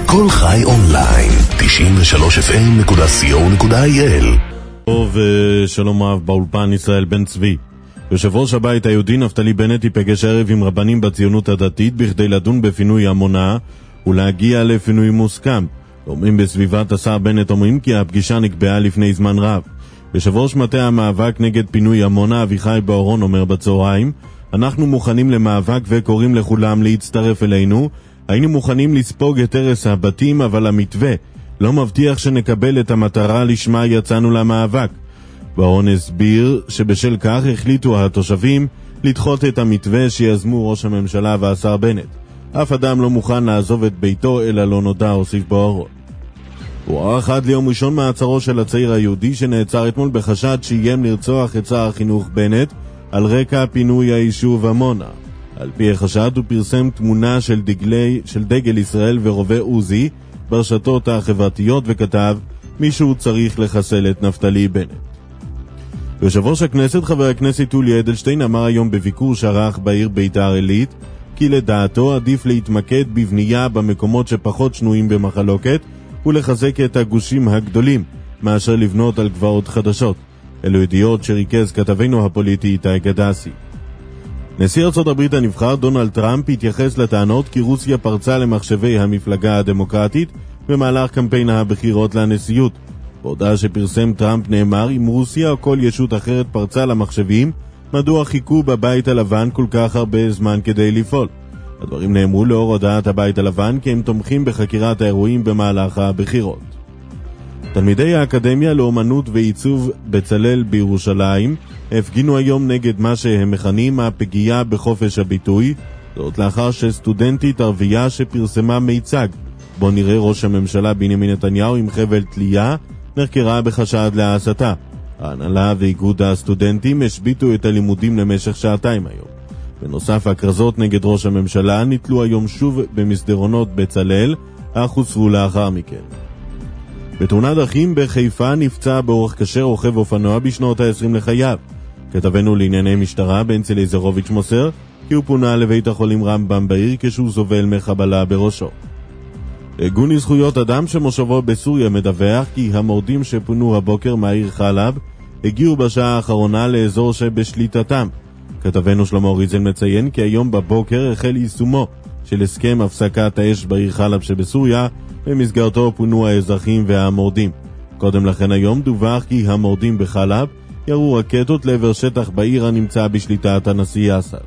כל חי אונליין, 93fm.co.il. טוב, שלום רב, באולפן ישראל בן צבי. יושב ראש הבית היהודי נפתלי בנט ייפגש ערב עם רבנים בציונות הדתית בכדי לדון בפינוי עמונה ולהגיע לפינוי מוסכם. אומרים בסביבת השר בנט אומרים כי הפגישה נקבעה לפני זמן רב. יושב ראש מטה המאבק נגד פינוי עמונה אביחי באורון אומר בצהריים, אנחנו מוכנים למאבק וקוראים לכולם להצטרף אלינו. היינו מוכנים לספוג את הרס הבתים, אבל המתווה לא מבטיח שנקבל את המטרה לשמה יצאנו למאבק. באורון הסביר שבשל כך החליטו התושבים לדחות את המתווה שיזמו ראש הממשלה והשר בנט. אף אדם לא מוכן לעזוב את ביתו אלא לא נודע, הוסיף באורון. הוא ערך עד ליום ראשון מעצרו של הצעיר היהודי שנעצר אתמול בחשד שאיים לרצוח את שר החינוך בנט על רקע פינוי היישוב עמונה. על פי החשד הוא פרסם תמונה של דגל ישראל ורובה עוזי ברשתות החברתיות וכתב, מישהו צריך לחסל את נפתלי בנט. יושב ראש הכנסת חבר הכנסת יולי אדלשטיין אמר היום בביקור שערך בעיר ביתר עילית כי לדעתו עדיף להתמקד בבנייה במקומות שפחות שנויים במחלוקת ולחזק את הגושים הגדולים מאשר לבנות על גבעות חדשות. אלו ידיעות שריכז כתבנו הפוליטי איתי גדסי. נשיא ארצות הברית הנבחר דונלד טראמפ התייחס לטענות כי רוסיה פרצה למחשבי המפלגה הדמוקרטית במהלך קמפיין הבחירות לנשיאות. בהודעה שפרסם טראמפ נאמר, אם רוסיה או כל ישות אחרת פרצה למחשבים, מדוע חיכו בבית הלבן כל כך הרבה זמן כדי לפעול? הדברים נאמרו לאור הודעת הבית הלבן כי הם תומכים בחקירת האירועים במהלך הבחירות. תלמידי האקדמיה לאומנות ועיצוב בצלאל בירושלים הפגינו היום נגד מה שהם מכנים הפגיעה בחופש הביטוי, זאת לאחר שסטודנטית ערבייה שפרסמה מיצג בו נראה ראש הממשלה בנימין נתניהו עם חבל תלייה נחקרה בחשד להסתה. ההנהלה ואיגוד הסטודנטים השביתו את הלימודים למשך שעתיים היום. בנוסף, הכרזות נגד ראש הממשלה נתלו היום שוב במסדרונות בצלאל, אך הוסרו לאחר מכן. בתאונת דרכים בחיפה נפצע באורח קשה רוכב אופנוע בשנות ה-20 לחייו. כתבנו לענייני משטרה בנצי ליזרוביץ' מוסר כי הוא פונה לבית החולים רמב"ם בעיר כשהוא סובל מחבלה בראשו. ארגון לזכויות אדם שמושבו בסוריה מדווח כי המורדים שפונו הבוקר מהעיר חלב הגיעו בשעה האחרונה לאזור שבשליטתם. כתבנו שלמה ריזל מציין כי היום בבוקר החל יישומו של הסכם הפסקת האש בעיר חלב שבסוריה, במסגרתו פונו האזרחים והמורדים. קודם לכן היום דווח כי המורדים בחלב ירו רקטות לעבר שטח בעיר הנמצא בשליטת הנשיא אסד.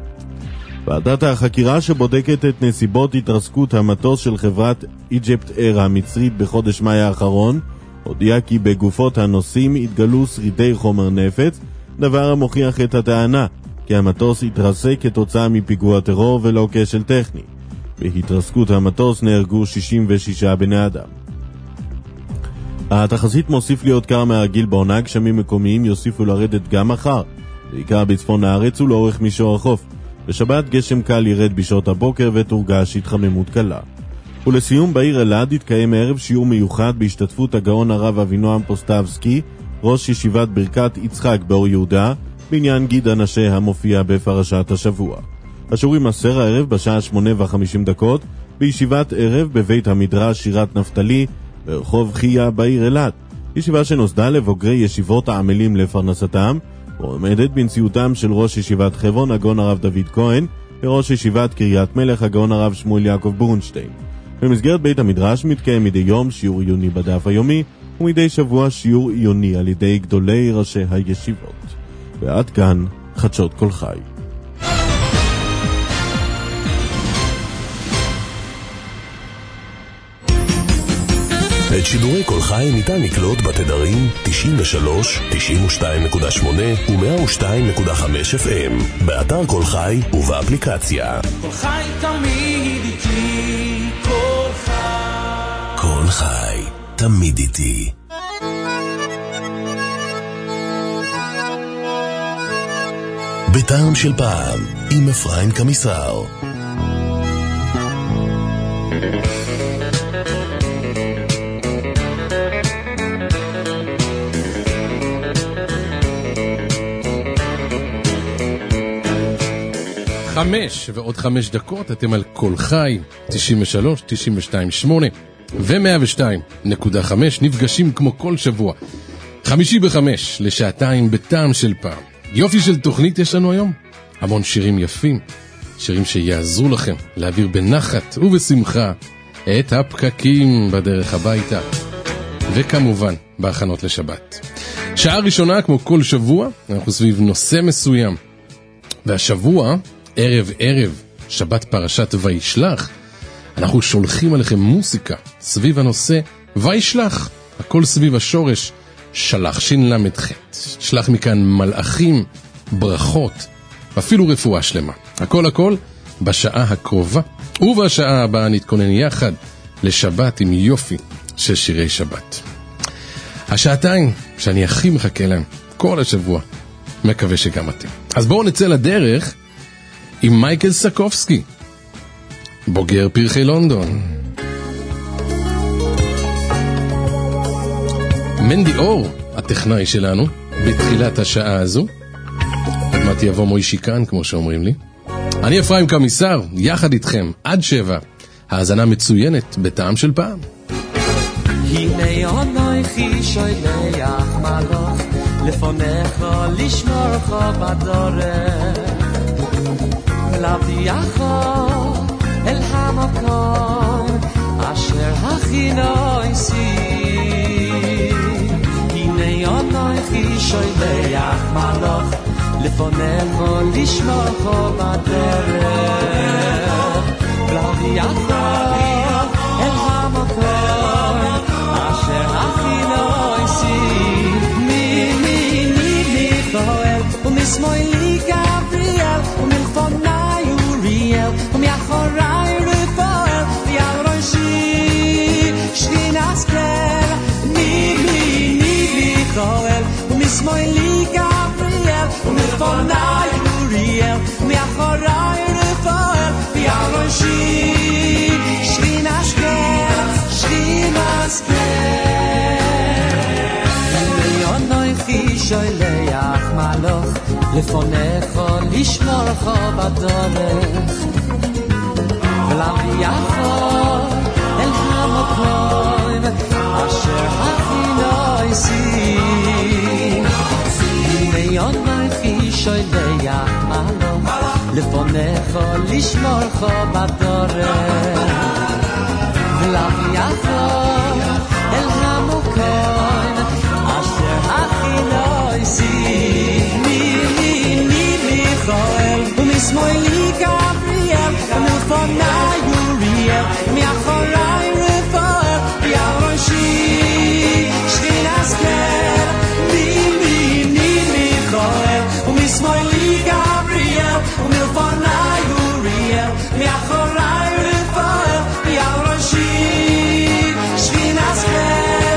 ועדת החקירה שבודקת את נסיבות התרסקות המטוס של חברת איג'פט אייר המצרית בחודש מאי האחרון הודיעה כי בגופות הנוסעים התגלו שרידי חומר נפץ, דבר המוכיח את הטענה כי המטוס התרסק כתוצאה מפיגוע טרור ולא כשל טכני. בהתרסקות המטוס נהרגו 66 בני אדם. התחזית מוסיף להיות קר מהרגיל בעונה, גשמים מקומיים יוסיפו לרדת גם מחר, בעיקר בצפון הארץ ולאורך מישור החוף. בשבת גשם קל ירד בשעות הבוקר ותורגש התחממות קלה. ולסיום, בעיר אלעד התקיים הערב שיעור מיוחד בהשתתפות הגאון הרב אבינועם פוסטבסקי, ראש ישיבת ברכת יצחק באור יהודה, בעניין גיד הנשה המופיע בפרשת השבוע. השיעורים מסר הערב בשעה 8:50 בישיבת ערב בבית המדרש שירת נפתלי ברחוב חייה בעיר אלעד. ישיבה שנוסדה לבוגרי ישיבות העמלים לפרנסתם ועומדת בנשיאותם של ראש ישיבת חברון הגאון הרב דוד כהן וראש ישיבת קריית מלך הגאון הרב שמואל יעקב בורנשטיין. במסגרת בית המדרש מתקיים מדי יום שיעור עיוני בדף היומי ומדי שבוע שיעור עיוני על ידי גדולי ראשי הישיבות. ועד כאן חדשות כל חי. את שידורי כל חי ניתן לקלוט בתדרים 93, 92.8 ו-102.5 FM באתר כל חי ובאפליקציה. כל חי תמיד איתי, כל חי. כל חי תמיד איתי. בטעם של פעם עם אפרים קמיסר. 5 ועוד 5 דקות, אתם על כל חי, 93, 92.8 ו-102.5, נפגשים כמו כל שבוע, 5:55 לשעתיים בטעם של פעם. יופי של תוכנית יש לנו היום, המון שירים יפים, שירים שיעזרו לכם להעביר בנחת ובשמחה את הפקקים בדרך הביתה, וכמובן בהכנות לשבת. שעה ראשונה, כמו כל שבוע, אנחנו סביב נושא מסוים, והשבוע, ערב שבת פרשת וישלח, אנחנו שולחים עליכם מוסיקה סביב הנושא וישלח, הכל סביב השורש שלח, שין למד חט. שלח מכאן מלאכים, ברכות, אפילו רפואה שלמה. הכל בשעה הקרובה, ובשעה הבאה נתכונן יחד לשבת עם יופי של שירי שבת. השעתיים שאני הכי מחכה להם כל השבוע, מקווה שגם אתם. אז בואו נצא לדרך עם מייקל סקובסקי, בוגר פרחי לונדון. מנדי אור, הטכנאי שלנו, בתחילת השעה הזו. עוד מעט יבוא מוישי כאן, כמו שאומרים לי. אני אפרים קמיסר, יחד איתכם, עד 7. האזנה מצוינת בטעם של פעם. הנה אנוכי שולח מלאך לפניך לשמורך בדרך, להביאך אל המקום אשר הכינותי. הנה אנוכי שולח מלאך לפניך לשמורך בדרך, להביאך אל המקום אשר הכינותי. מיכאל ומשמאלי גבריאל ומלפניי אוריאל ומאחוריי רפאל ועל ראשי שכינת אל. מיכאל ומשמאלי גבריאל ומלפניי אוריאל ומאחוריי רפאל ועל ראשי שכינת אל. אנוכי שולח מלאך לפניך לשמורך בדרך, ולהביאך אל המקום אשר הכינותי. הנה אנוכי שולח מלאך לפניך לשמורך בדרך, ולהביאך אל המקום אשר הכינותי. מיכאל ומשמאלי גבריאל ומלפניי אוריאל ומאחוריי רפאל ועל ראשי שכינת אל. מיכאל ומשמאלי גבריאל ומלפניי אוריאל מאחוריי רפאל ועל ראשי שכינת אל.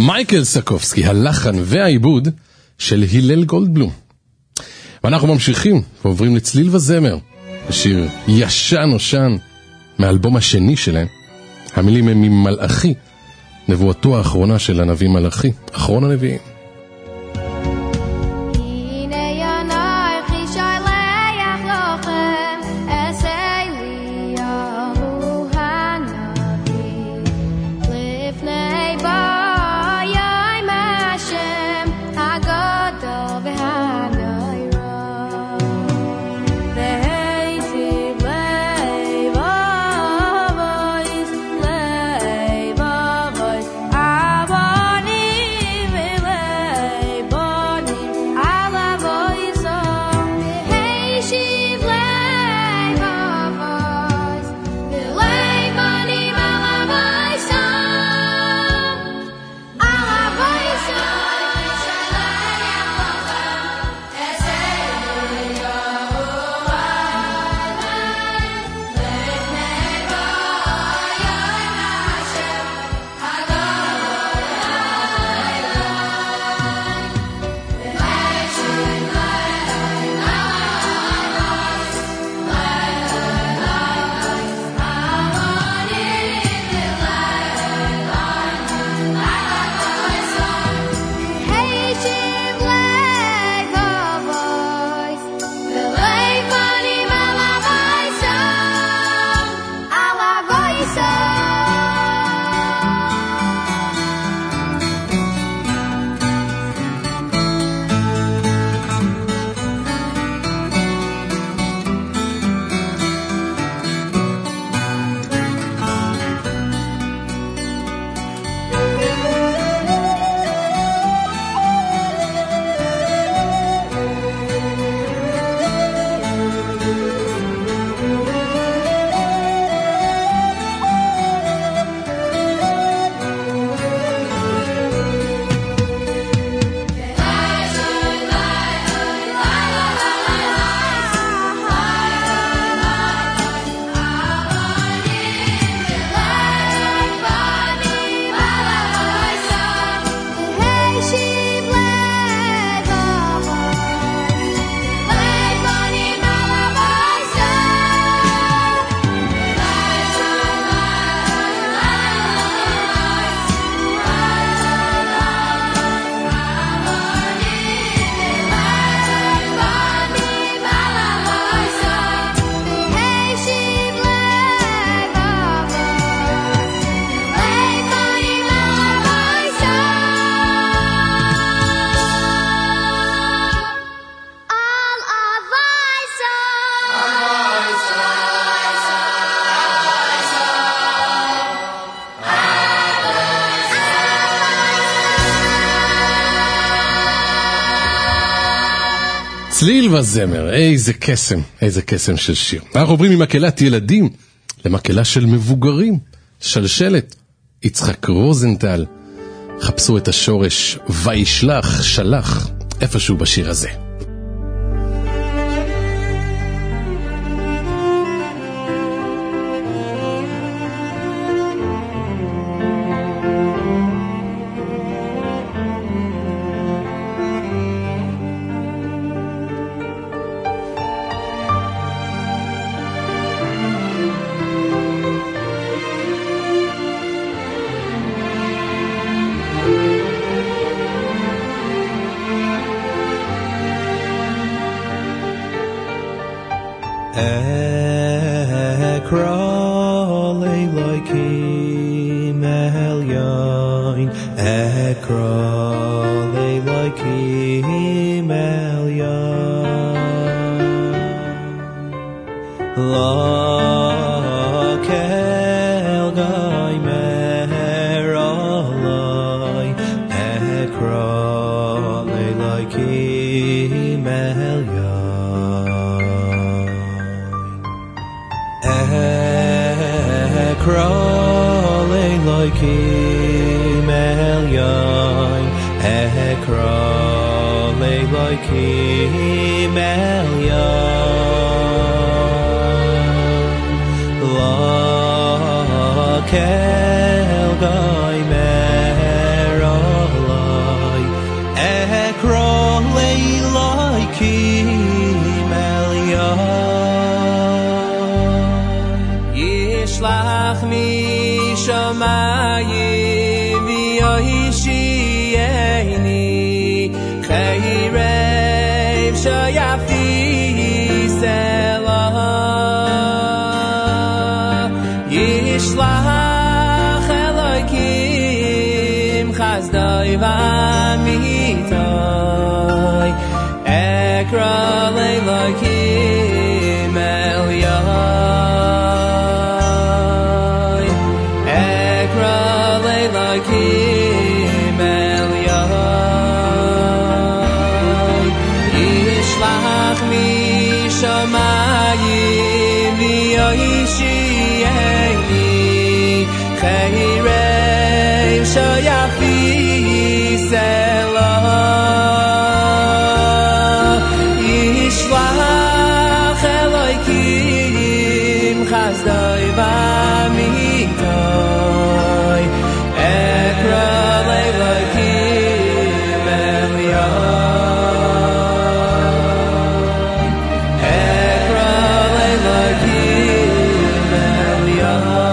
מייקל סקובסקי, הלחן והעיבוד של הלל גולדבלום. ואנחנו ממשיכים ועוברים לצליל וזמר, השיר ישן נושן מהאלבום השני שלהם. המילים הם ממלאכי, נבואתו האחרונה של הנביא מלאכי, אחרון הנביאים. צליל וזמר, איזה קסם, איזה קסם של שיר. אנחנו עוברים ממקהלת ילדים למקהלה של מבוגרים, שלשלת, יצחק רוזנטל. חפשו את השורש וישלח, שלח, איפשהו בשיר הזה. Kel Gai Mero ישלח משמיים ויושיעני חרב שיפיס אליו ישלח אלוקים חסדוי ואמיתוי אקרא לאלוקים אליי אקרא לאלוקים אליי ישלח משמיים ויושיעני חרב שיפיס אליו ישלח אלוקים חסדוי ואמיתוי אקרא לאלוקים אליי אקרא לאלוקים אליי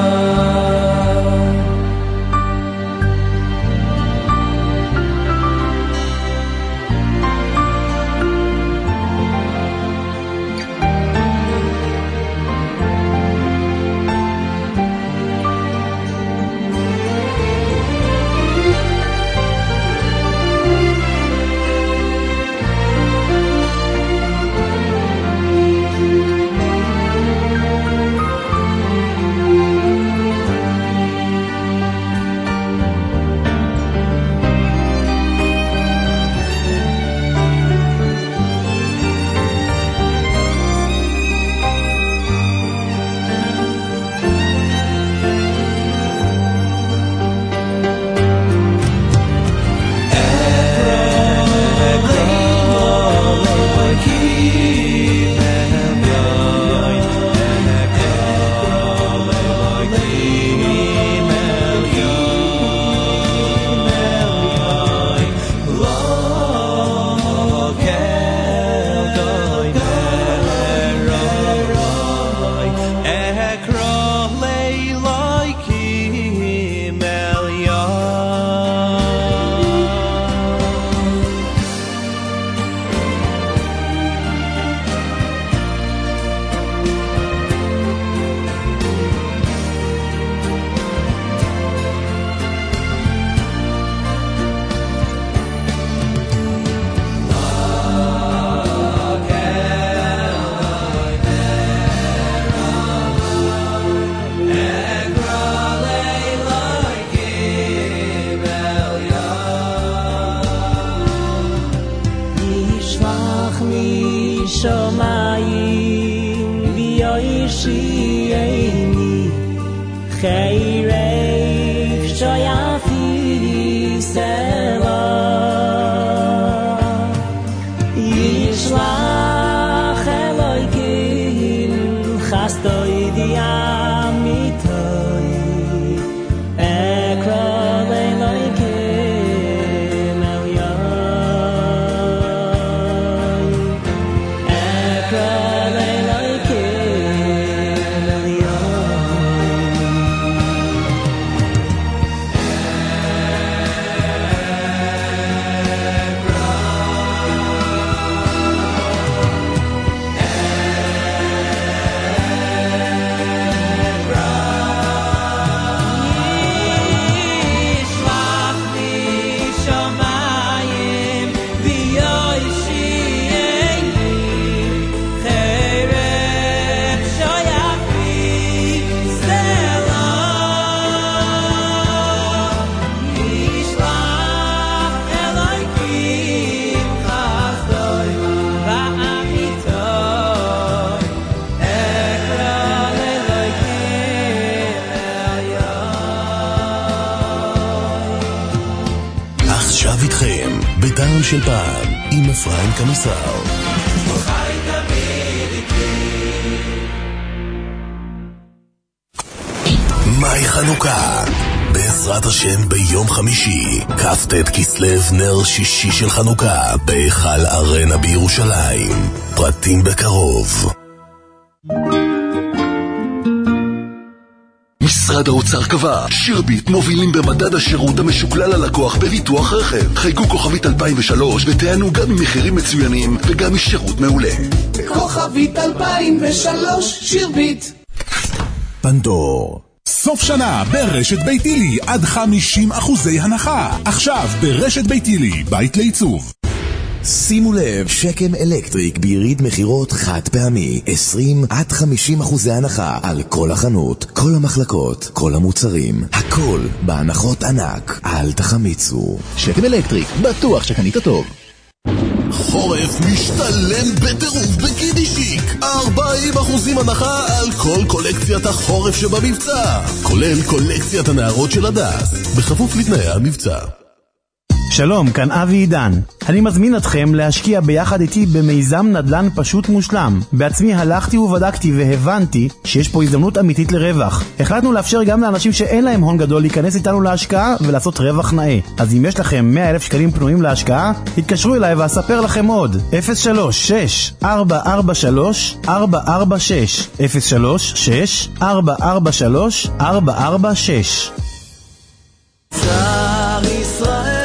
משמיים ויושיעני חרב שיפיס אליו ישלח אלוקים חסדוי ואמיתוי אקרא לאלוקים אליי אקרא לאלוקים בטעם של פעם, עם אפרים קמיסר. מהי חנוכה? בעזרת השם ביום חמישי, כ"ט כסלו נר שישי של חנוכה, בהיכל ארנה בירושלים. פרטים בקרוב. משרד האוצר קבע, שירביט מובילים במדד השירות המשוקלל ללקוח בביטוח רכב. חייגו כוכבית 2003 ותענו גם ממחירים מצוינים וגם משירות מעולה. כוכבית 2003, שירביט. פנדור. סוף שנה ברשת ביתילי עד 50% הנחה. עכשיו ברשת ביתילי, בית לעיצוב. שימו לב, שקם אלקטריק ביריד מחירות חד פעמי, 20-50% הנחה על כל החנות, כל המחלקות, כל המוצרים, הכל בהנחות ענק. אל תחמיצו. שקם אלקטריק, בטוח שקנית טוב. חורף משתלם בטירוף בגידי שיק, 40% הנחה על כל קולקציית החורף שבמבצע, כולל קולקציית הנערות של הדס, בכפוף לתנאי המבצע. שלום, כאן אבי עידן. אני מזמין אתכם להשקיע ביחד איתי במיזם נדל"ן פשוט מושלם. בעצמי הלכתי ובדקתי והבנתי שיש פה הזדמנות אמיתית לרווח. החלטנו לאפשר גם לאנשים שאין להם הון גדול להיכנס איתנו להשקעה ולעשות רווח נאה. אז אם יש לכם 100,000 שקלים פנויים להשקעה, התקשרו אליי ואספר לכם עוד. 03-6-443-446 03-6-443-446. שר ישראל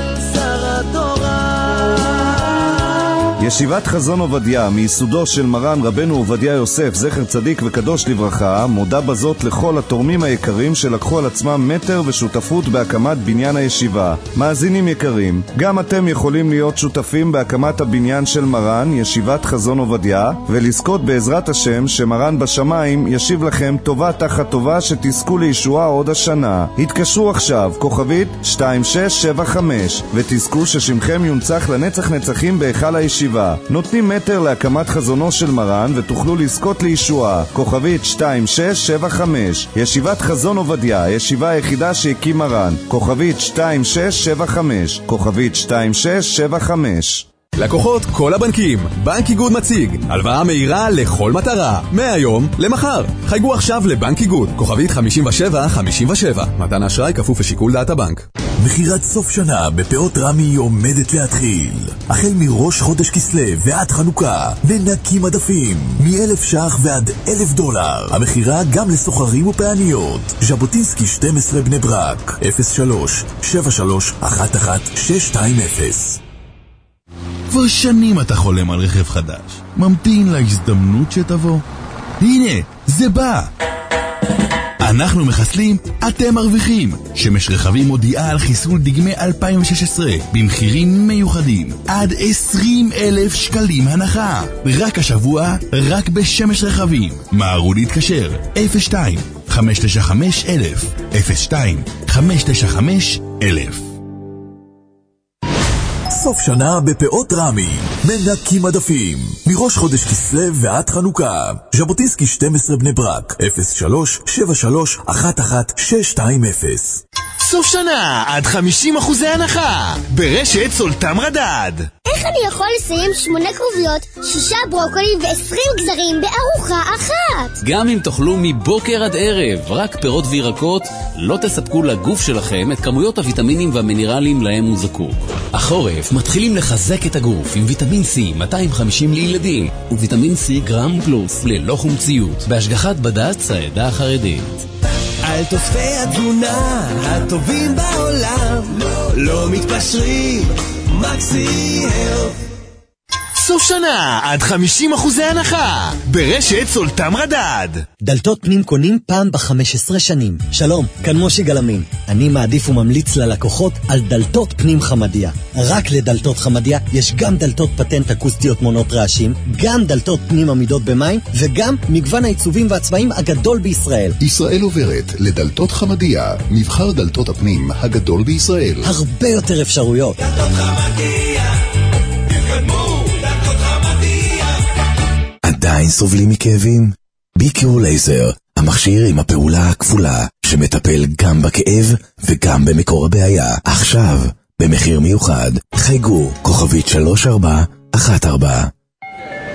ישיבת חזון עובדיה, מיסודו של מרן רבנו עובדיה יוסף, זכר צדיק וקדוש לברכה, מודה בזאת לכל התורמים היקרים שלקחו על עצמם מטר ושותפות בהקמת בניין הישיבה. מאזינים יקרים, גם אתם יכולים להיות שותפים בהקמת הבניין של מרן, ישיבת חזון עובדיה, ולזכות בעזרת השם שמרן בשמיים ישיב לכם טובה תחת טובה שתזכו לישועה עוד השנה. התקשרו עכשיו, כוכבית 2675, ותזכו ששמכם יונצח לנצח נצחים בהיכל הישיבה. נותנים מטר להקמת חזונו של מרן ותוכלו לזכות לישועה. כוכבית 2675, ישיבת חזון עובדיה, הישיבה היחידה שהקים מרן. כוכבית 2675, כוכבית 2675. לקוחות כל הבנקים, בנק איגוד מציג הלוואה מהירה לכל מטרה, מהיום למחר. חייגו עכשיו לבנק איגוד, כוכבית 5757. מתן האשראי כפוף לשיקול דעת הבנק. מחירת סוף שנה בפאות רמי עומדת להתחיל. החל מראש חודש כסלו ועד חנוכה, ונקים עדפים מ1,000 ש"ח ועד $1,000. המחירה גם לסוחרים ופעניות. ז'בוטינסקי 12 בני ברק, 03-7311-620. כבר שנים אתה חולם על רכב חדש, ממתין להזדמנות שתבוא. הנה, זה בא. אנחנו מחסלים, אתם מרוויחים. שמש רכבים מודיעה על חיסול דגמי 2016 במחירים מיוחדים עד 20,000 שקלים הנחה. רק השבוע, רק בשמש רכבים. מהרו להתקשר 02-595-1000 02-595-1000. סוף שנה בפאות רמי, מנקים עדפים מראש חודש כסלו ועד חנוכה. ז'בוטינסקי 12 בני ברק, 03-7311-620. סוף שנה עד 50% הנחה ברשת סולטם רדד. איך אני יכול לסיים 8 כרוביות, 6 ברוקולי ו20 גזרים בארוחה אחת? גם אם תאכלו מבוקר עד ערב רק פירות וירקות, לא תספקו לגוף שלכם את כמויות הוויטמינים והמינרלים להם הוא זקוק. החורף מתחילים לחזק את הגוף עם ויטמין C 250 לילדים וויטמין C גרם פלוס ללא חומציות בהשגחת בד"ץ העדה החרדית. על תוספי התזונה הטובים בעולם, לא מתפשרים, מקסי הלף. סוף שנה עד 50% הנחה ברשת סולטם רדד. דלתות פנים קונים פעם ב-15 שנים. שלום, כאן מושי גלמין. אני מעדיף וממליץ ללקוחות על דלתות פנים חמדיה. רק לדלתות חמדיה יש גם דלתות פטנט אקוסטיות מונות רעשים, גם דלתות פנים עמידות במים, וגם מגוון העיצובים והצבעים הגדול בישראל. ישראל עוברת לדלתות חמדיה, מבחר דלתות הפנים הגדול בישראל. הרבה יותר אפשרויות. דלתות חמדיה, התקדמו. עדיין סובלים מכאבים? ביקור לייזר, המכשיר עם הפעולה הכפולה, שמטפל גם בכאב וגם במקור הבעיה. עכשיו, במחיר מיוחד, חייגו, כוכבית 3414.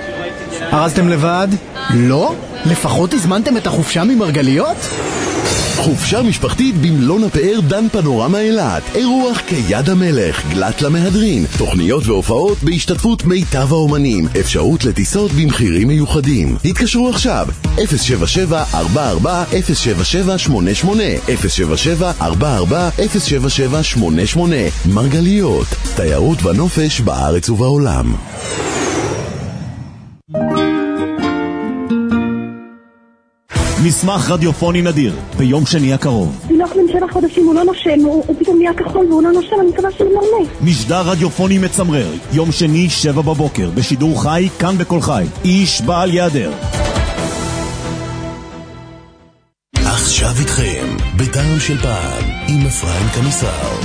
ארזתם לבד? לא? לפחות הזמנתם את החופשה ממרגליות? חופשה משפחתית במלון הפאר דן פנורמה אילת. אירוח כיד המלך, גלת למהדרין. תוכניות והופעות בהשתתפות מיטב האומנים. אפשרות לטיסות במחירים מיוחדים. התקשרו עכשיו 077-44-0778 077-44-0778. מרגליות, תיירות ונופש בארץ ובעולם. מסמך רדיופוני נדיר, ביום שני הקרוב. תינוק בן 7 חודשים, הוא לא נושם, הוא פתאום נהיה כחול והוא לא נושם, אני מקווה שהוא מרמה. משדר רדיופוני מצמרר, יום שני 7 בבוקר, בשידור חי, כאן בכל חי. איש בעל יעדר. עכשיו איתכם, בטעם של פעם, עם אפרים קמיסר.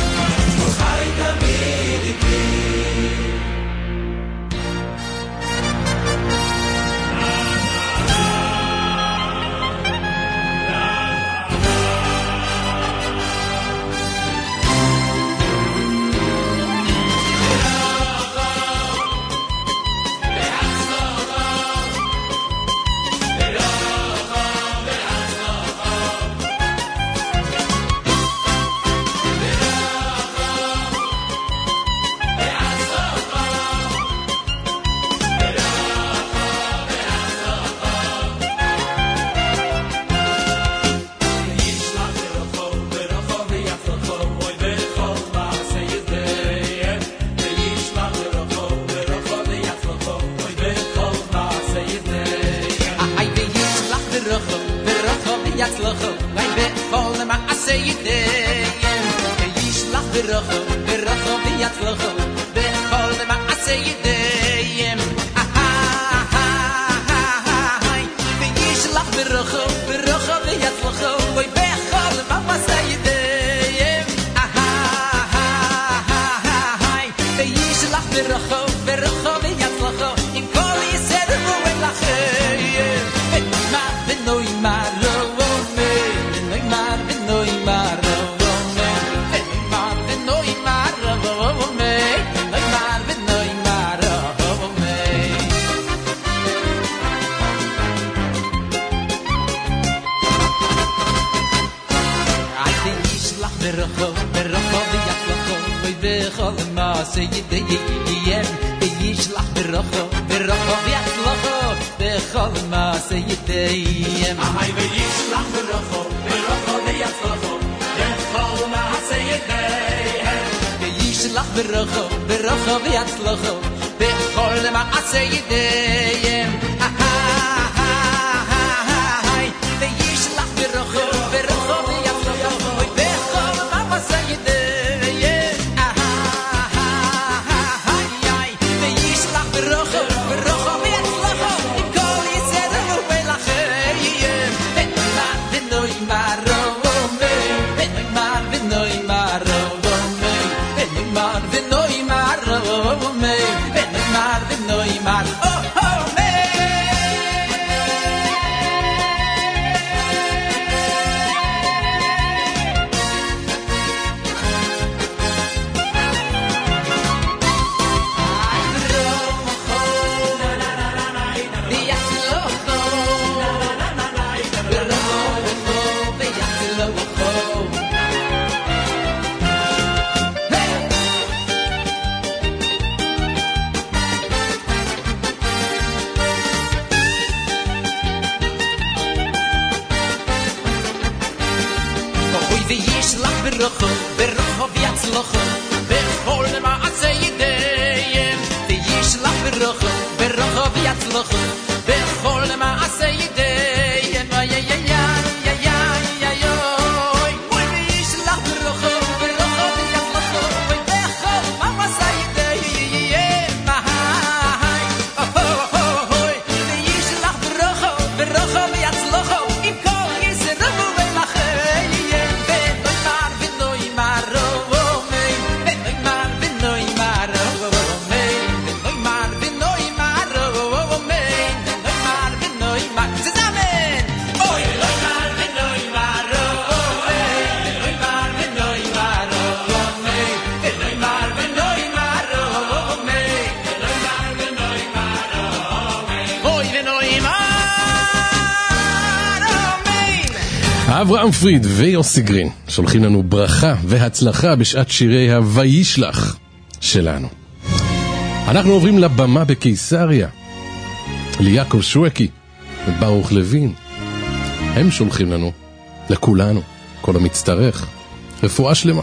אברהם פריד ויוסי גרין שולחים לנו ברכה והצלחה בשעת שירי הוישלח שלנו. אנחנו עוברים לבמה בקיסריה, ליעקב שווקי וברוך לוין. הם שולחים לנו, לכולנו, כל המצטרך, רפואה שלמה.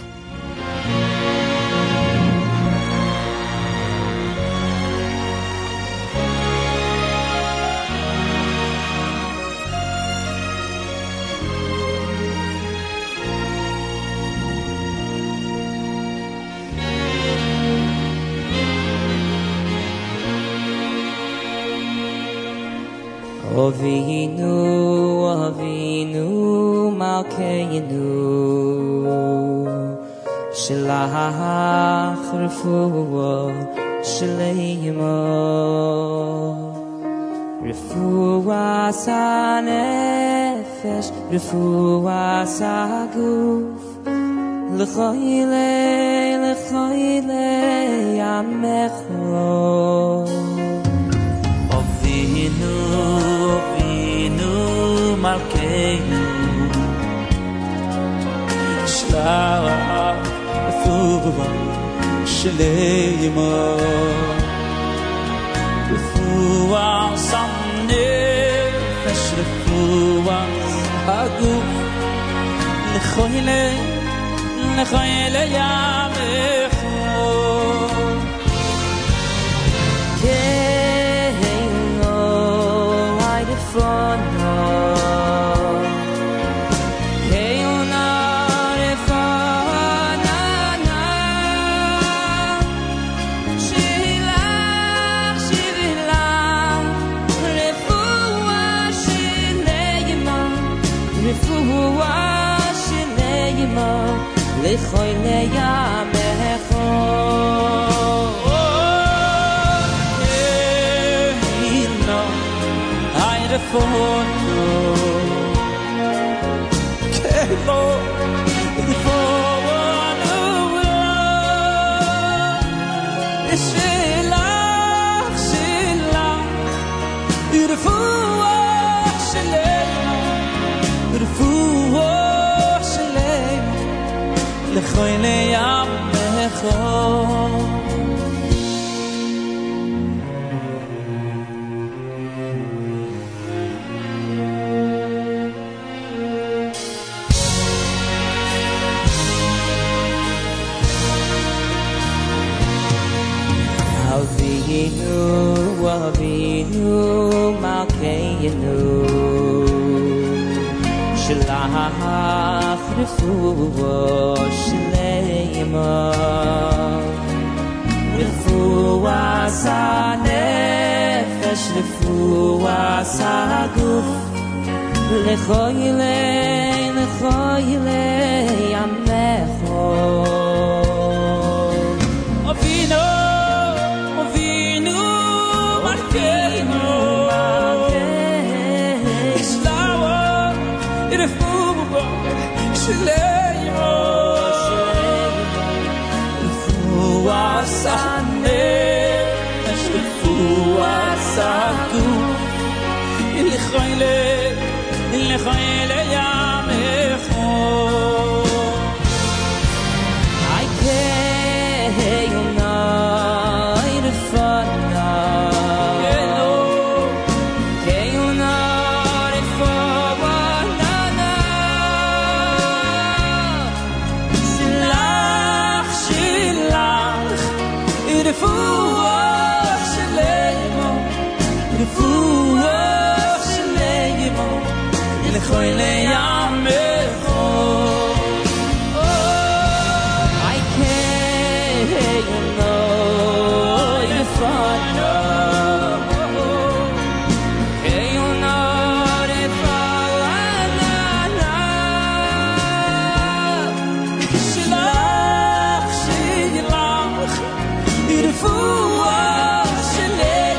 Avinu, Avinu, Malkeinu, Shalach Refuah Shleima, Refuah Sanefesh, Refuah Saguf, L'choyle, L'choyle Yamecho. Avinu, Avinu, Malkeinu, Shlach Refuah Shleima, Refuah Sanefesh, Refuah Saguf, L'choyle, L'choyle Yamecho. L'choyle Yamecho. Hino Hayrefono Kelo Hayrefono Shelach Shelach Refuah Shelach Refuah Shelach L'choyle Yamecho. Avinu, Avinu, Malkeinu, Shalach Refuah Shleima, Refuah Sanefesh, Refuah Saguf, L'choyle, L'choyle Yamecho. Avinu, Avinu, Malkeinu, Shlach Refuah Shleima, Refuah Sanefesh, Refuah Saguf, L'choyle, L'choyle Yamecho. I can't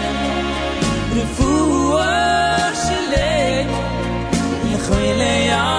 Refuah Shleima, L'choyle Yamecho.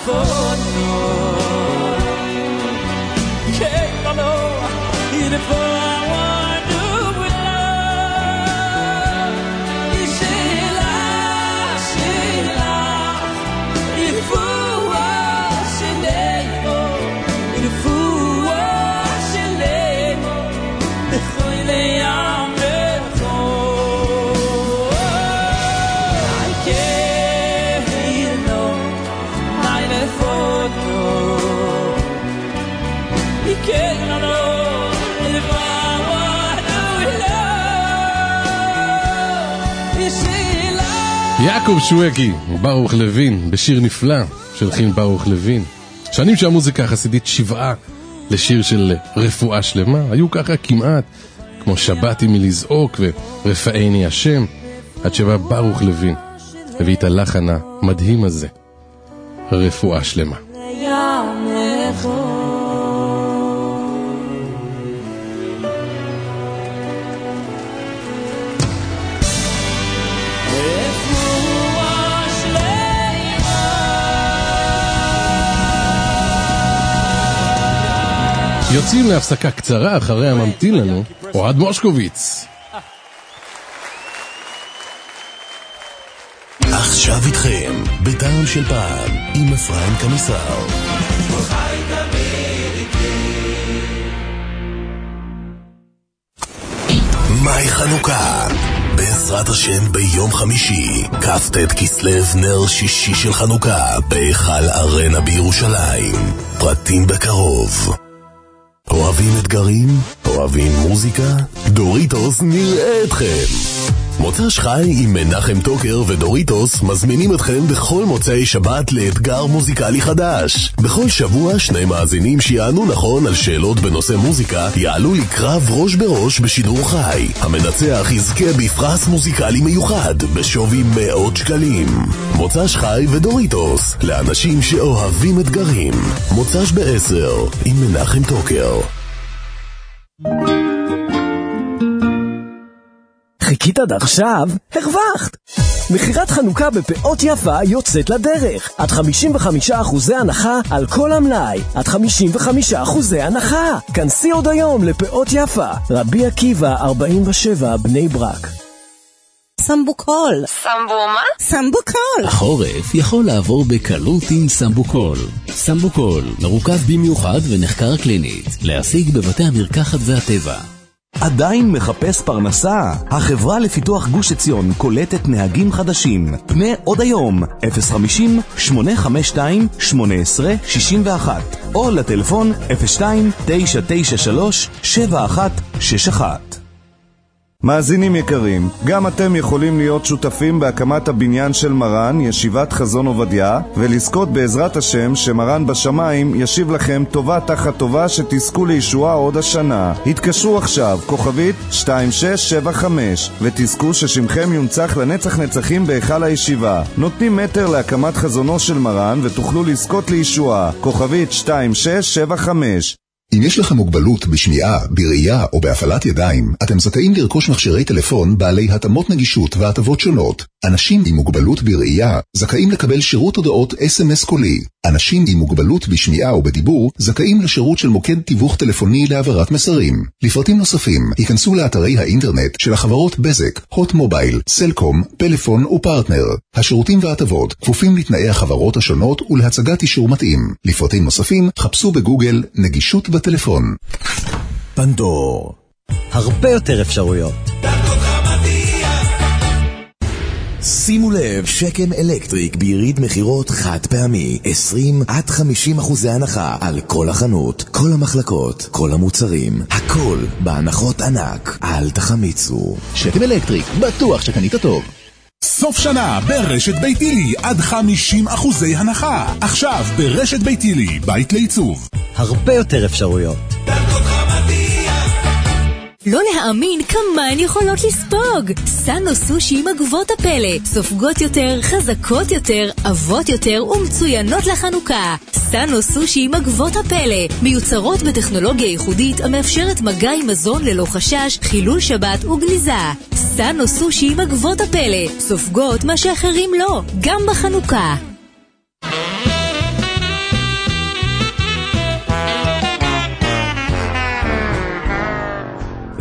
foto che non ho il forward with love Sheila Sheila il fuwa Sheila il fuwa Sheila khoile yam יעקב שווקי, ברוך לוין, בשיר נפלא של חין ברוך לוין. שנים שהמוזיקה החסידית שבעה לשיר של רפואה שלמה, היו ככה כמעט כמו שבאתי מלזעוק ורפאני השם, עד שבא ברוך לוין הביא את הלחן המדהים הזה, רפואה שלמה. יוצאים להפסקה קצרה, אחרי הממתין לנו אוהד מושקוביץ. עכשיו איתכם בטעם של פעם עם אפרים קמיסר. מהי חנוכה? בעזרת השם ביום חמישי, כ"ט כסלו נר שישי של חנוכה בהיכל ארנה בירושלים. פרטים בקרוב. אוהבים אתגרים? אוהבים מוזיקה? דוריטוס נראה אתכם. מוצ"ש חי עם מנחם טוקר ודוריטוס מזמינים אתכם בכל מוצאי שבת לאתגר מוזיקלי חדש. בכל שבוע שני מאזינים שיענו נכון על שאלות בנושא מוזיקה יעלו לקרב ראש בראש בשידור חי. המנצח יזכה בפרס מוזיקלי מיוחד בשווי 100 שקלים. מוצ"ש חי ודוריטוס לאנשים שאוהבים אתגרים. מוצ"ש ב-10 עם מנחם טוקר. חיכית עד עכשיו? הרווחת! מחירת חנוכה בפאות יפה יוצאת לדרך. עד 55% הנחה על כל המלאי. עד 55% הנחה. כנסי עוד היום לפאות יפה. רבי עקיבא 47 בני ברק. סמבוקול. סמבו מה? סמבוקול. החורף יכול לעבור בקלות עם סמבוקול. סמבוקול מרוכב במיוחד ונחקר קלינית. להשיג בבתי המרקחת והטבע. עדיין מחפש פרנסה? החברה לפיתוח גוש עציון קולטת נהגים חדשים. פנה עוד היום 050-852-1861 או לטלפון 02-993-7161. מאזינים יקרים, גם אתם יכולים להיות שותפים בהקמת הבניין של מרן, ישיבת חזון עובדיה, ולזכות בעזרת השם שמרן בשמיים ישיב לכם טובה תחת טובה שתזכו לישועה עוד השנה. התקשרו עכשיו, כוכבית 2675, ותזכו ששמכם יונצח לנצח נצחים בהיכל הישיבה. נותנים מטר להקמת חזונו של מרן ותוכלו לזכות לישועה. כוכבית 2675. אם יש לך מוגבלות בשמיעה, בראייה או בהפעלת ידיים, אתם זכאים לרכוש מכשירי טלפון בעלי התאמות נגישות והטבות שונות. אנשים עם מוגבלות בראייה זכאים לקבל שירות הודעות SMS קולי. אנשים עם מוגבלות בשמיעה ובדיבור זכאים לשירות של מוקד תיווך טלפוני להעברת מסרים. לפרטים נוספים, ייכנסו לאתרי האינטרנט של החברות בזק, הוט מובייל, סלקום, פלאפון ופרטנר. השירותים וההטבות כפופים לתנאי החברות השונות ולהצגת אישור מתאים. לפרטים נוספים, חפשו בגוגל נגישות בטלפון. פנדור. הרבה יותר אפשרויות. שימו לב, שקם אלקטריק ביריד מחירות חד פעמי 20-50% הנחה על כל החנות, כל המחלקות, כל המוצרים, הכל בהנחות ענק. אל תחמיצו. שקם אלקטריק, בטוח שקנית טוב. סוף שנה ברשת ביתילי עד 50% הנחה. עכשיו ברשת ביתילי, בית לעיצוב. הרבה יותר אפשרויות. לא להאמין כמה הן יכולות לספוג. סאנו סושי עם עגבות הפלא, סופגות יותר, חזקות יותר, עבות יותר ומצוינות לחנוכה. סאנו סושי עם עגבות הפלא, מיוצרות בטכנולוגיה ייחודית המאפשרת מגע עם מזון ללא חשש, חילול שבת וגניזה. סאנו סושי עם עגבות הפלא, סופגות מה שאחרים לא, גם בחנוכה.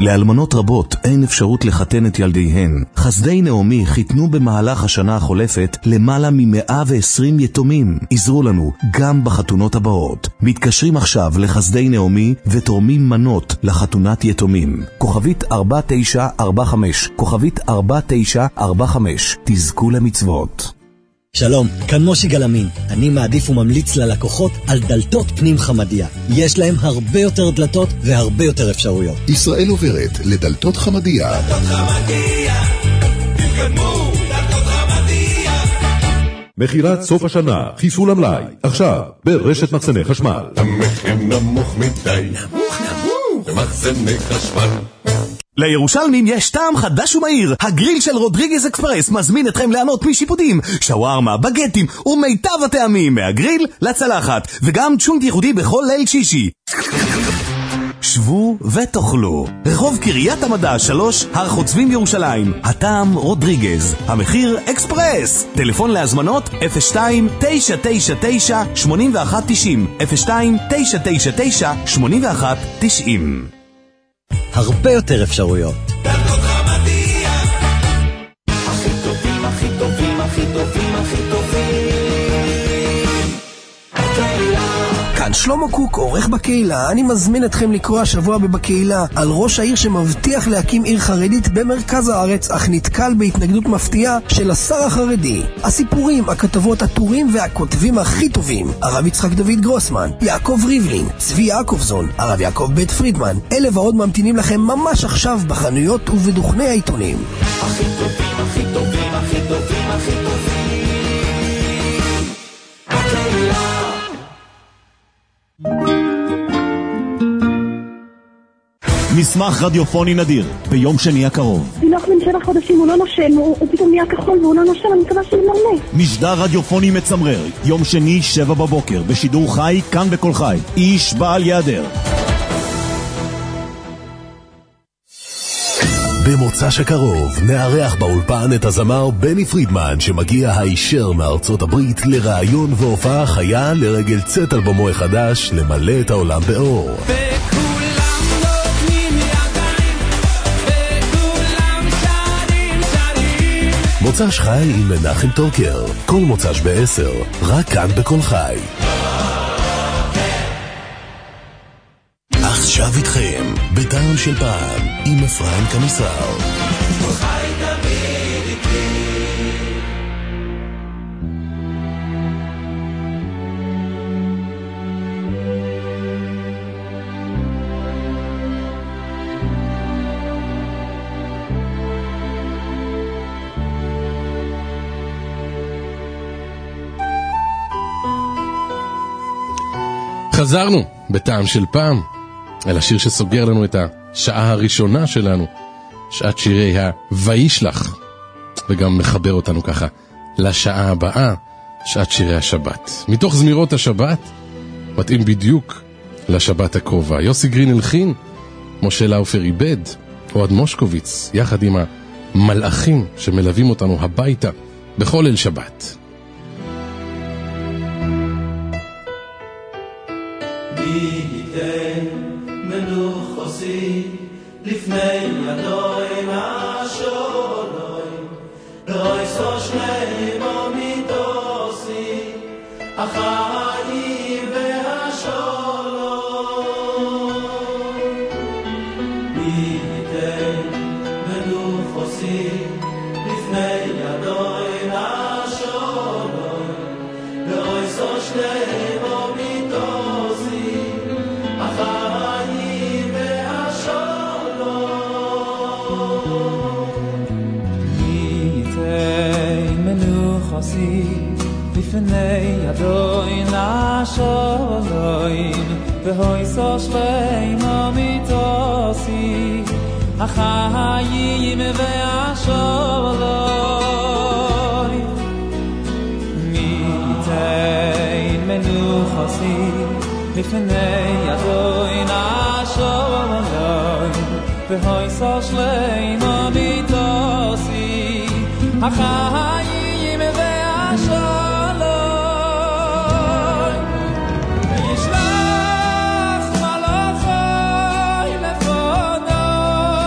לאלמנות רבות אין אפשרות לחתן את ילדיהן. חסדי נעמי חיתנו במהלך השנה החולפת למעלה מ-120 יתומים. עזרו לנו גם בחתונות הבאות. מתקשרים עכשיו לחסדי נעמי ותורמים מנות לחתונת יתומים. כוכבית 4945, כוכבית 4945, תזכו למצוות. שלום, כאן מושי גלמין. אני מעדיף וממליץ ללקוחות על דלתות פנים חמדיה. יש להם הרבה יותר דלתות והרבה יותר אפשרויות. ישראל עוברת לדלתות חמדיה. דלתות חמדיה, תתקדמו, דלתות חמדיה. מחירת סוף השנה, חיסול המלאי, עכשיו, ברשת מחסני חשמל. המחיר נמוך מדי, נמוך, מחסני חשמל. לירושלמים יש טעם חדש ומהיר. הגריל של רודריגז אקספרס מזמין אתכם לענות משיפוטים, שווארמה, בגטים ומיטב הטעמים מהגריל לצלחת, וגם צ'ונט ייחודי בכל ליל שישי. שבו ותאכלו. רחוב קריית המדע 3, הר חוצבים ירושלים. הטעם רודריגז, המחיר אקספרס. טלפון להזמנות 02-999-8190, 02-999-8190. הרבה יותר אפשרויות. דלתות חמדיה, הכי טובים, הכי טובים, הכי טובים, הכי טובים. כאן שלמה קוק, עורך בקהילה. אני מזמין אתכם לקרוא השבוע בקהילה על ראש העיר שמבטיח להקים עיר חרדית במרכז הארץ, אך נתקל בהתנגדות מפתיעה של השר החרדי. הסיפורים, הכתבות, הטורים והכותבים הכי טובים: הרב יצחק דוד גרוסמן, יעקב ריבלין, צבי יעקובזון, הרב יעקב בית פרידמן. אלה ועוד ממתינים לכם ממש עכשיו בחנויות ובדוכני העיתונים. הכי טובים, הכי טובים, הכי טובים, הכי טובים. הקהילה. מסמך רדיופוני נדיר, ביום שני הקרוב. תינוק בן 7 חודשים, הוא לא נושם, הוא פתאום נהיה כחול והוא לא נושם, אני מקווה שהוא מלא. משדר רדיופוני מצמרר, יום שני 7 בבוקר, בשידור חי, כאן בכל חי. איש בעל יעדר. במוצ"ש הקרוב נארח באולפן את הזמר בני פרידמן, שמגיע הישר מארצות הברית לראיון והופעה חיה לרגל צאת אלבומו החדש למלא את העולם באור. מוצ"ש חי עם מנחם טוקר, כל מוצ"ש ב-10, רק כאן בכל חי. עכשיו איתכם, בטעם של פעם, עם אפרים קמיסר. חי תמיד איתי. חזרנו בטעם של פעם אל השיר שסוגר לנו את השעה הראשונה שלנו, שעת שירי ה"וישלח", וגם מחבר אותנו ככה לשעה הבאה, שעת שירי השבת. מתוך זמירות השבת, מתאים בדיוק לשבת הקרובה. יוסי גרין הלחין, משה לאופר איבד, אוהד מושקוביץ, יחד עם המלאכים שמלווים אותנו הביתה בכל ליל שבת. לפני ידוי נשולוי דויסו שני במיתוסי החיים והשולוי ביתן מנוחוסי לפני ידוי נשולוי דויסו שני במיתוסי החיים לפני ידוי נשולוין והויסו שלמה מיתוסי החיים והשולוין מיתן מנוחסי לפני ידוי נשולוין והויסו שלמה מיתוסי החיים והשולוין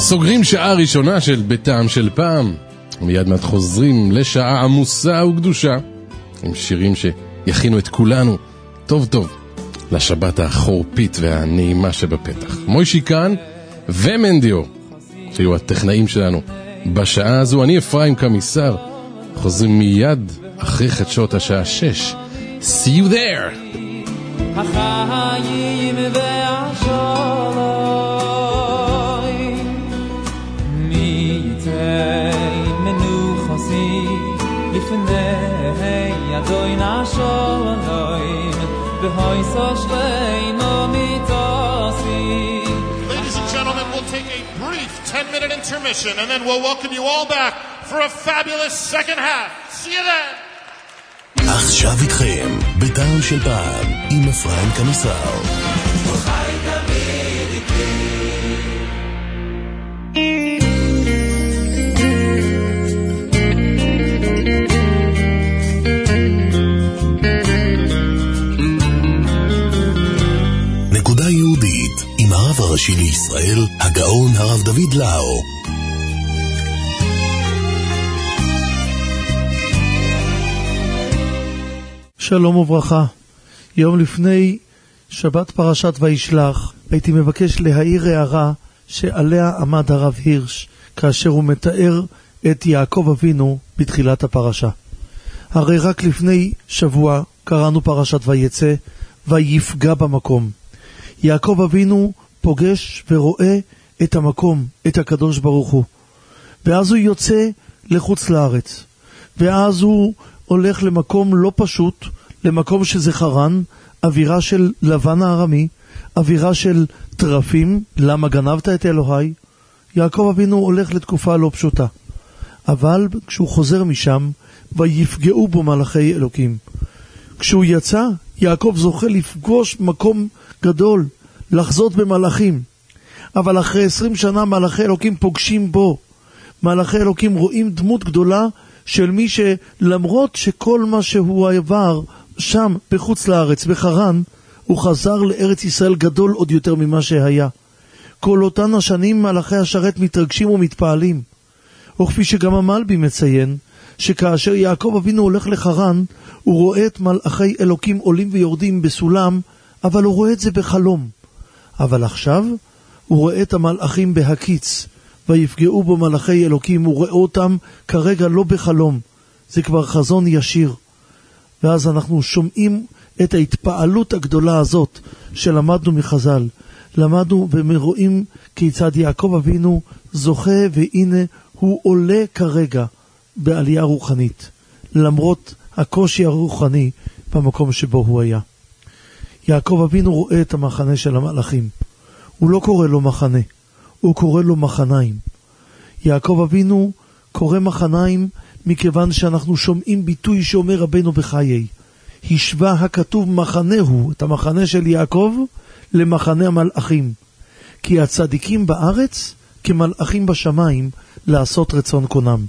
סוגרים שעה ראשונה של בטעם של פעם, מיד מעט חוזרים לשעה עמוסה וקדושה, עם שירים שיכינו את כולנו טוב טוב לשבת החורפית והנעימה שבפתח. מוישי כאן ומנדיו, שיהיו הטכנאים שלנו בשעה הזו. אני אפרים קמיסר, חוזרים מיד אחרי חדשות השעה 6. See you there! החיים והשלום מי ייתן מנוחסי לפני ידוי נשלום בהויסו שלנו מיתוסי. Ladies and gentlemen, we'll take a brief 10-minute intermission and then we'll welcome you all back for a fabulous second half. See you then! עכשיו איתכם, בטעם של פעם, עם אפרים קמיסר. חי תמיד איתי. נקודה יהודית, עם הרב הראשי לישראל, הגאון הרב דוד לאו. שלום וברכה. יום לפני שבת פרשת וישלח הייתי מבקש להעיר הערה שעליה עמד הרב הירש כאשר הוא מתאר את יעקב אבינו בתחילת הפרשה. הרי רק לפני שבוע קראנו פרשת ויצא ויפגע במקום. יעקב אבינו פוגש ורואה את המקום, את הקדוש ברוך הוא, ואז הוא יוצא לחוץ לארץ, ואז הוא הולך למקום לא פשוט, למקום שזה חרן, אווירה של לבן הארמי, אווירה של טרפים, למה גנבת את אלוהי? יעקב אבינו הולך לתקופה לא פשוטה. אבל כשהוא חוזר משם, ויפגעו בו מלאכי אלוקים. כשהוא יצא, יעקב זוכה לפגוש מקום גדול, לחזות במלאכים. אבל אחרי 20 שנה מלאכי אלוקים פוגשים בו. מלאכי אלוקים רואים דמות גדולה, של מי שלמרות שכל מה שהוא עבר שם בחוץ לארץ, בחרן, הוא חזר לארץ ישראל גדול עוד יותר ממה שהיה. כל אותן השנים מלאכי השרת מתרגשים ומתפעלים. וכפי שגם המלבי מציין, שכאשר יעקב אבינו הולך לחרן, הוא רואה את מלאכי אלוקים עולים ויורדים בסולם, אבל הוא רואה את זה בחלום. אבל עכשיו הוא רואה את המלאכים בהקיץ, ויפגעו בו מלאכי אלוקים, הוא רואה אותם כרגע לא בחלום, זה כבר חזון ישיר. ואז אנחנו שומעים את ההתפעלות הגדולה הזאת שלמדנו מחז"ל. למדנו ורואים כיצד יעקב אבינו זוכה, והנה הוא עולה כרגע בעלייה רוחנית, למרות הקושי הרוחני במקום שבו הוא היה. יעקב אבינו רואה את המחנה של המלאכים. הוא לא קורא לו מחנה, הוא קורא לו מחניים. יעקב אבינו קורא מחניים מכיוון שאנחנו שומעים ביטוי שאומר רבנו בחיי. השווה הכתוב מחנהו, את המחנה של יעקב, למחנה המלאכים. כי הצדיקים בארץ כמלאכים בשמיים לעשות רצון קונם.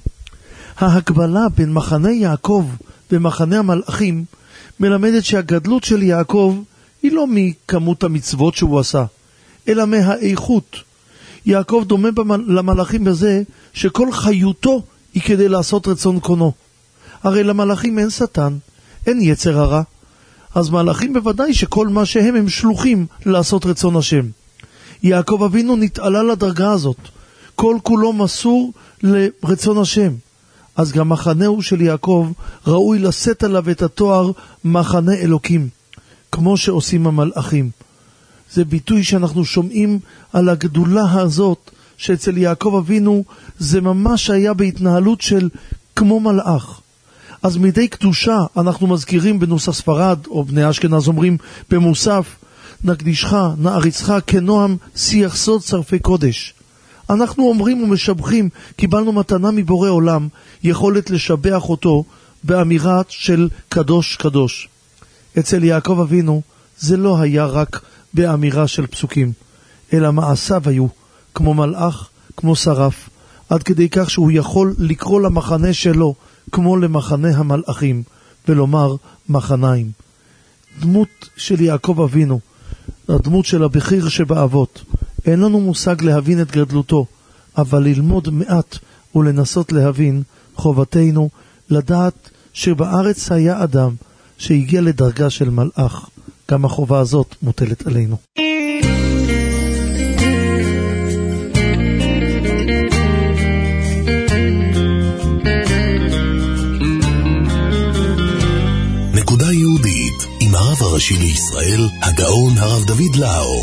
ההקבלה בין מחנה יעקב ומחנה המלאכים מלמדת שהגדלות של יעקב היא לא מכמות המצוות שהוא עשה, אלא מהאיכות. יעקב דומה למלאכים בזה שכל חיותו היא כדי לעשות רצון קונו. הרי למלאכים אין שטן, אין יצר הרע. אז מלאכים בוודאי שכל מה שהם הם שלוחים לעשות רצון השם. יעקב אבינו נתעלה לדרגה הזאת. כל כולו מסור לרצון השם. אז גם מחנהו של יעקב ראוי לשאת עליו את התואר מחנה אלוקים, כמו שעושים המלאכים. זה ביטוי שאנחנו שומעים על הגדולה הזאת שאצל יעקב אבינו זה ממש היה בהתנהלות של כמו מלאך. אז מדי קדושה אנחנו מזכירים בנוסח ספרד, או בני אשכנז אומרים במוסף, נקדישך, נעריצך כנועם שיח סוד שרפי קודש. אנחנו אומרים ומשבחים, קיבלנו מתנה מבורא עולם, יכולת לשבח אותו באמירה של קדוש קדוש. אצל יעקב אבינו זה לא היה רק באמירה של פסוקים, אלא מעשיו היו כמו מלאך, כמו שרף, עד כדי כך שהוא יכול לקרוא למחנה שלו כמו למחנה המלאכים, ולומר מחניים. דמות של יעקב אבינו, הדמות של הבכיר שבאבות, אין לנו מושג להבין את גדלותו, אבל ללמוד מעט ולנסות להבין, חובתנו לדעת שבארץ היה אדם שהגיע לדרגה של מלאך. גם החובה הזאת מוטלת עלינו. נקודה יהודית עם הרב הראשי לישראל, הגאון הרב דוד לאו.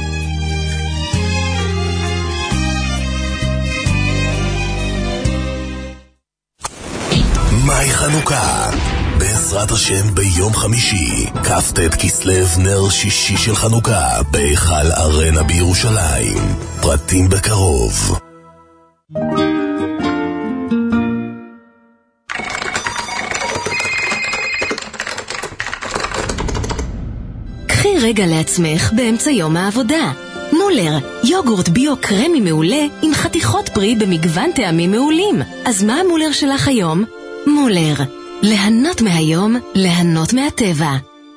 מאי חנוכה, בעזרת השם ביום חמישי, כ"ט כסלו נר שישי של חנוכה, בהיכל ארנה בירושלים. פרטים בקרוב. קחי רגע לעצמך באמצע יום העבודה. מולר, יוגורט ביו קרמי מעולה עם חתיכות פרי במגוון טעמים מעולים. אז מה המולר שלך היום? מולר, ליהנות מהיום, ליהנות מהטבע.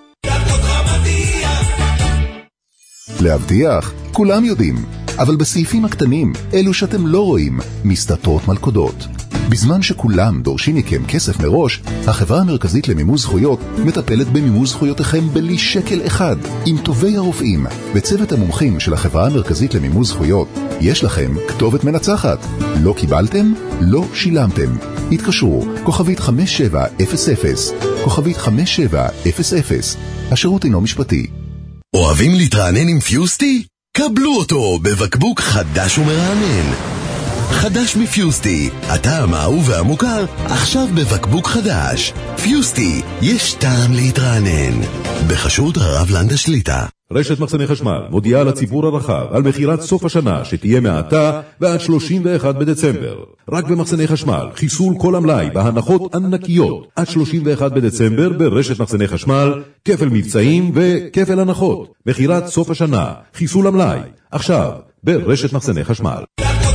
להבטיח, כולם יודעים, אבל בסעיפים הקטנים, אלו שאתם לא רואים, מסתתרות מלכודות. בזמן שכולם דורשים מכם כסף מראש, החברה המרכזית למימוש זכויות מטפלת במימוש זכויותיכם בלי שקל אחד. עם טובי הרופאים וצוות המומחים של החברה המרכזית למימוש זכויות, יש לכם כתובת מנצחת. לא קיבלתם? לא שילמתם. התקשרו, כוכבית 5700, כוכבית 5700. השירות אינו משפטי. אוהבים להתרענן עם פיוסטי? קבלו אותו בבקבוק חדש ומרענן. חדש מפיוסטי, הטעם האהוב והמוכר, עכשיו בבקבוק חדש. פיוסטי, יש טעם להתרענן. בחסות הרב לנדה שליטה. רשת מחסני חשמל מודיעה לציבור הרחב על מחירת סוף השנה שתהיה מעתה ועד 31 בדצמבר. רק במחסני חשמל, חיסול כל המלאי בהנחות ענקיות. עד 31 בדצמבר ברשת מחסני חשמל, כפל מבצעים וכפל הנחות. מחירת סוף השנה, חיסול המלאי. עכשיו, ברשת מחסני חשמל.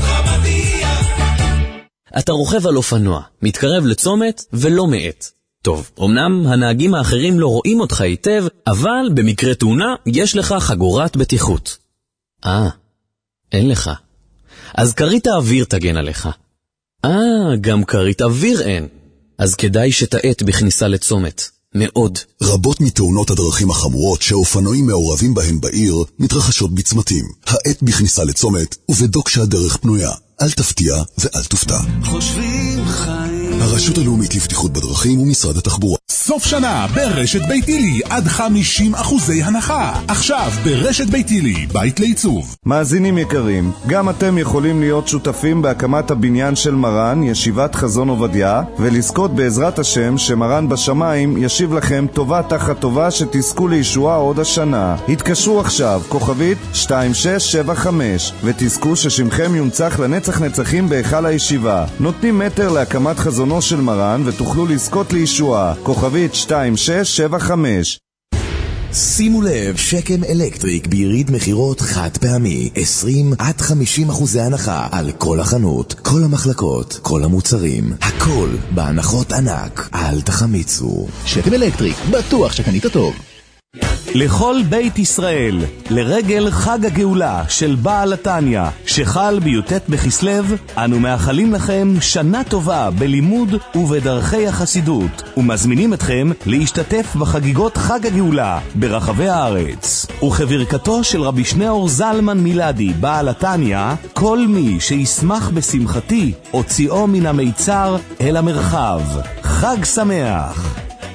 אתה רוכב על אופנוע, מתקרב לצומת ולא מעט. טוב, אמנם הנהגים האחרים לא רואים אותך היטב, אבל במקרה תאונה יש לך חגורת בטיחות. אין לך. אז קרית האוויר תגן עליך. גם קרית אוויר אין. אז כדאי שתעט בכניסה לצומת. מאוד. רבות מתאונות הדרכים החמורות שאופנועים מעורבים בהן בעיר מתרחשות בצמתים. העט בכניסה לצומת ובדוק שהדרך פנויה. אל תפתיע ואל תופתע. חושבים חיים. הרשות הלאומית לבטיחות בדרכים ומשרד התחבורה. סוף שנה ברשת ביתילי עד 50% הנחה. עכשיו ברשת ביתילי, בית לעיצוב. מאזינים יקרים, גם אתם יכולים להיות שותפים בהקמת הבניין של מרן, ישיבת חזון עובדיה, ולזכות בעזרת השם שמרן בשמיים ישיב לכם טובה תחת טובה שתזכו לישועה עוד השנה. התקשרו עכשיו, כוכבית 2675, ותזכו ששמכם יונצח לנצח נצחים בהיכל הישיבה. נותנים מטר להקמת חזונו של מרן ותוכלו לזכות לישועה. כוכבית 2675. שימו לב, שקם אלקטריק ביריד מחירות חד פעמי, 20-50% הנחה על כל החנות, כל המחלקות, כל המוצרים, הכל בהנחות ענק. אל תחמיצו. שקם אלקטריק, בטוח שקנית טוב. לכל בית ישראל, לרגל חג הגאולה של בעל התניא, שחל בי"ט בכסלו, אנו מאחלים לכם שנה טובה בלימוד ובדרכי החסידות, ומזמינים אתכם להשתתף בחגיגות חג הגאולה ברחבי הארץ. וכברכתו של רבי שניאור זלמן מילדי, בעל התניא, כל מי שישמח בשמחתי, הוציאו מן המיצר אל המרחב. חג שמח!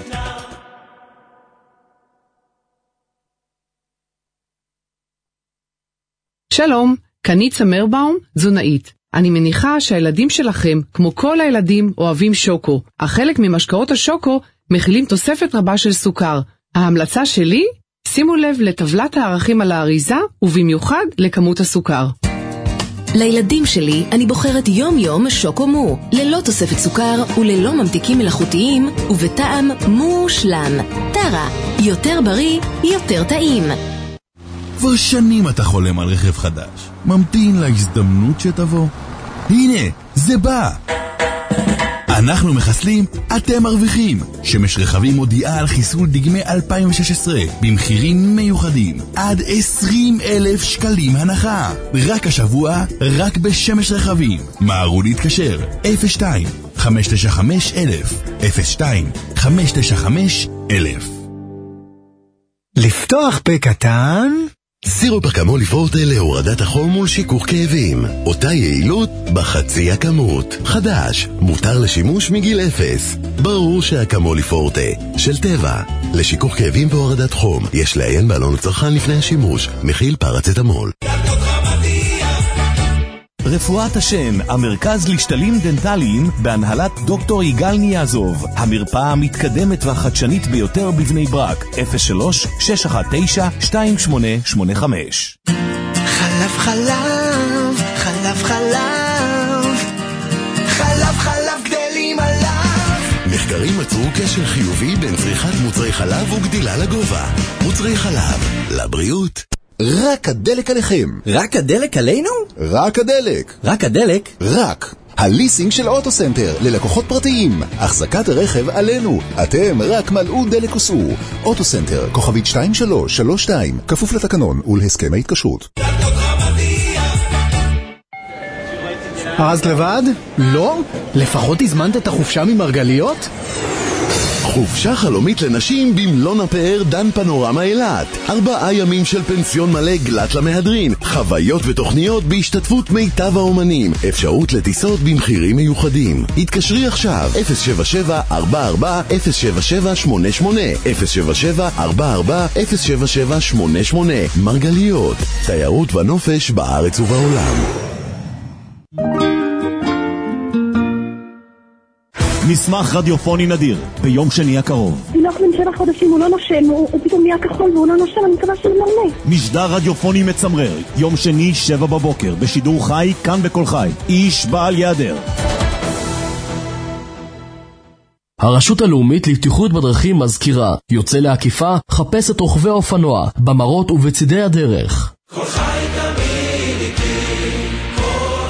שלום, קנית סמרבאום, תזונאית. אני מניחה שהילדים שלכם, כמו כל הילדים, אוהבים שוקו. אך חלק ממשקאות השוקו מכילים תוספת רבה של סוכר. ההמלצה שלי? שימו לב לטבלת הערכים על האריזה, ובמיוחד לכמות הסוכר. לילדים שלי אני בוחרת יום יום שוקו מו, ללא תוספת סוכר וללא ממתיקים מלאכותיים, ובטעם מושלם. טרה, יותר בריא, יותר טעים. כבר שנים אתה חולם על רכב חדש, ממתין להזדמנות שתבוא. הנה, זה בא. אנחנו מחסלים, אתם מרוויחים. שמש רכבים מודיעה על חיסול דגמי 2016 במחירים מיוחדים. עד 20,000 שקלים הנחה. רק השבוע, רק בשמש רכבים. מהרו להתקשר 02-595-1000 02-595-1000. לפתוח פה קטן? סירופרקמול פורטה להורדת החום ולשיכוך כאבים. אותה יעילות בחצי הכמות. חדש, מותר לשימוש מגיל 0. ברור שהאקמול פורטה של טבע. לשיכוך כאבים והורדת חום יש לעיין בעלון הצרכן לפני השימוש. מכיל פרצטמול. רפואת השן, המרכז לשתלים דנטליים בהנהלת דוקטור יגאל ניאזוב. המרפאה המתקדמת והחדשנית ביותר בבני ברק. 03-619-2885. חלב חלב, חלב חלב, חלב חלב גדלים עליו. מחקרים מצאו קשר חיובי בין צריכת מוצרי חלב וגדילה לגובה. מוצרי חלב, לבריאות. רק הדלק עליכם. רק הדלק עלינו? רק הדלק. רק הדלק? רק. הליסינג של אוטוסנטר ללקוחות פרטיים. החזקת הרכב עלינו. אתם רק מלאו דלק וסעו. אוטוסנטר, כוכבית 2332, כפוף לתקנון ולהסכם ההתקשרות. אז לבד? לא? לפחות הזמנת את החופשה ממרגליות? חופשה חלומית לנשים במלון הפאר דן פנורמה אילת. 4 ימים של פנסיון מלא גלת למהדרין. חוויות ותוכניות בהשתתפות מיטב האומנים. אפשרות לטיסות במחירים מיוחדים. התקשרי עכשיו 077-44-077-88 077-44-077-88. מרגליות, תיירות ונופש בארץ ובעולם. מסמך רדיופוני נדיר, ביום שני הקרוב. תינוק בן 7 חודשים, הוא לא נושם, הוא פתאום נהיה כחול והוא לא נושם, אני מקווה שהוא מרנה. משדר רדיופוני מצמרר, יום שני 7 בבוקר, בשידור חי, כאן בכל חי. איש בעל יעדר. הרשות הלאומית לבטיחות בדרכים מזכירה, יוצא לעקיפה, חפש את רוכבי האופנוע, במרות ובצידי הדרך. כל חי תמיד איתי, כל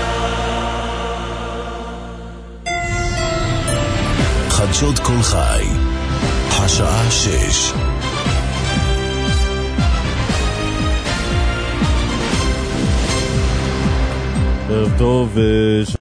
חדשות כל חי, השעה 6. ערב טוב.